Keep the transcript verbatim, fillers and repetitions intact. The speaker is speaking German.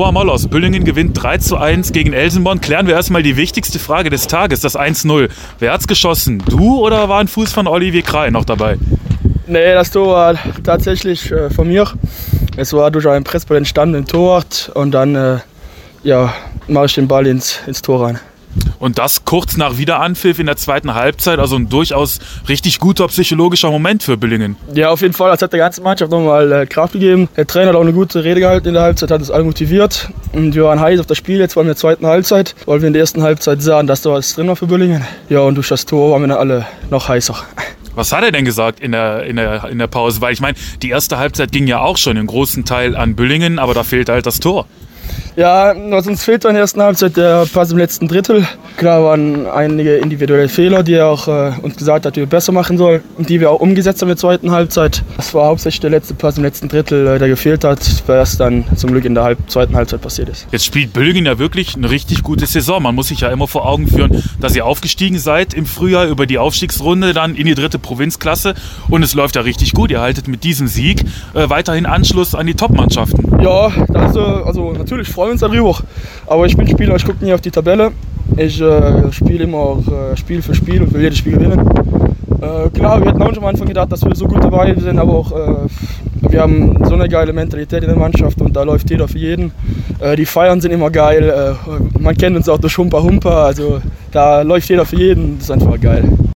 Noah Mollers. Büllingen gewinnt drei zu eins gegen Elsenborn. Klären wir erstmal die wichtigste Frage des Tages, das eins null. Wer hat's geschossen? Du oder war ein Fuß von Olivier Krei noch dabei? Nee, das Tor war tatsächlich äh, von mir. Es war durch einen Pressball entstanden im Torwart und dann äh, ja, mache ich den Ball ins, ins Tor rein. Und das kurz nach Wiederanpfiff in der zweiten Halbzeit, also ein durchaus richtig guter psychologischer Moment für Büllingen. Ja, auf jeden Fall, das hat der ganzen Mannschaft nochmal äh, Kraft gegeben. Der Trainer hat auch eine gute Rede gehalten in der Halbzeit, hat uns alle motiviert. Und wir waren heiß auf das Spiel, jetzt waren wir in der zweiten Halbzeit, weil wir in der ersten Halbzeit sahen, dass da was drin war für Büllingen. Ja, und durch das Tor waren wir dann alle noch heißer. Was hat er denn gesagt in der, in der, in der Pause? Weil ich meine, die erste Halbzeit ging ja auch schon im großen Teil an Büllingen, aber da fehlt halt das Tor. Ja, was uns fehlt in der ersten Halbzeit, der Pass im letzten Drittel. Klar waren einige individuelle Fehler, die er auch äh, uns gesagt hat, wie wir besser machen sollen und die wir auch umgesetzt haben in der zweiten Halbzeit. Das war hauptsächlich der letzte Pass im letzten Drittel, äh, der gefehlt hat, weil es dann zum Glück in der halb, zweiten Halbzeit passiert ist. Jetzt spielt Büllingen ja wirklich eine richtig gute Saison. Man muss sich ja immer vor Augen führen, dass ihr aufgestiegen seid im Frühjahr über die Aufstiegsrunde dann in die dritte Provinzklasse und es läuft ja richtig gut. Ihr haltet mit diesem Sieg äh, weiterhin Anschluss an die Top-Mannschaften. Ja, das, äh, also natürlich freuen wir uns darüber, aber ich bin Spieler, ich gucke nie auf die Tabelle. Ich äh, spiele immer auch, äh, Spiel für Spiel und will jedes Spiel gewinnen. Äh, klar, wir hatten auch schon am Anfang gedacht, dass wir so gut dabei sind, aber auch äh, wir haben so eine geile Mentalität in der Mannschaft und da läuft jeder für jeden. Äh, die Feiern sind immer geil, äh, man kennt uns auch durch Humper Humper, also da läuft jeder für jeden, das ist einfach geil.